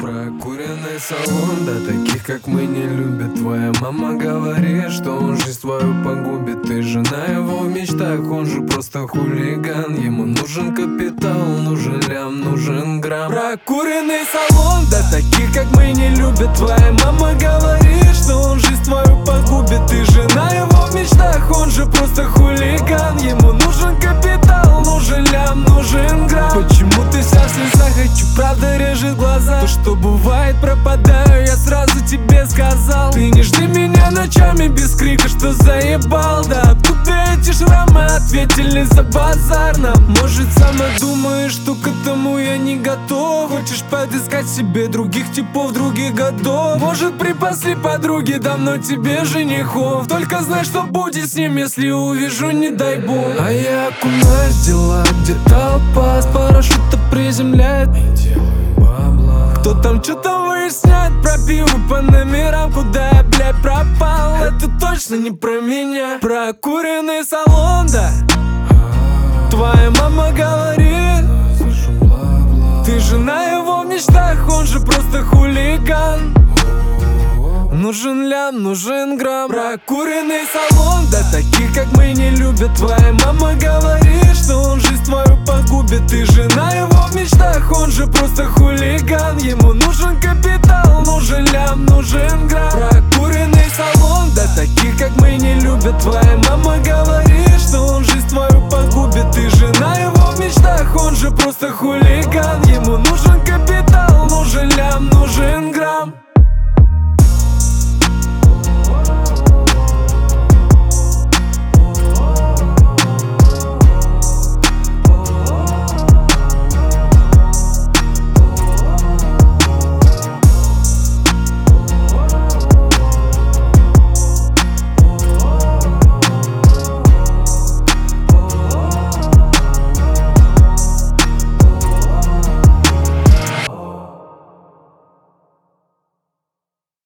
Прокуренный салон, да таких как мы не любят. Твоя мама говорит, что он жизнь твою погубит. Ты жена его в мечтах, он же просто хулиган. Ему нужен капитал, нужен лям, нужен грамм. Прокуренный салон, да таких как мы не любят. Твоя мама говорит, что он жизнь твою погубит. Ты жена его в мечтах, он же просто хулиган. Ему нужен капитал, нужен лям, нужен грамм. Почему ты вся в слезах, хочу, правда режет глаза. То, что бывает, пропадаю, я сразу тебе сказал. Ты не жди меня ночами без крика, что заебал. Да откуда эти шрамы, ответили за базар нам. Может, сама думаешь, что к этому я не готов. Хочешь подыскать себе других типов, других годов. Может, припасли подруги давно тебе женихов. Только знай, что будет с ним, если увижу, не дай бог. А я окунаюсь в дела, где толпа с парашюта приземляет. Кто там что-то выясняет про пиво по номерам. Куда я, блядь, пропал? Это точно не про меня. Прокуренный салон, да. Твоя мама говорит, ты жена его в мечтах, он же просто хулиган. Нужен лям, нужен грамм. Прокуренный салон, да таких как мы не любят. Твоя мама говорит, что он жизнь твою погубит. Ты жена его в мечтах, он же просто хулиган. Ему нужен капитал, нужен лям, нужен грамм.